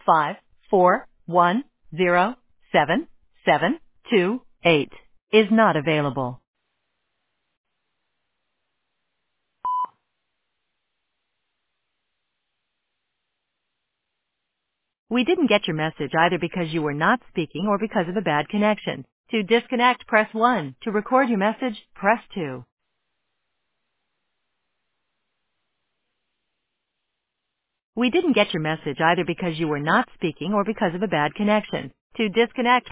541077728 is not available. We didn't get your message either because you were not speaking or because of a bad connection. To disconnect, press 1. To record your message, press 2. We didn't get your message either because you were not speaking or because of a bad connection. To disconnect,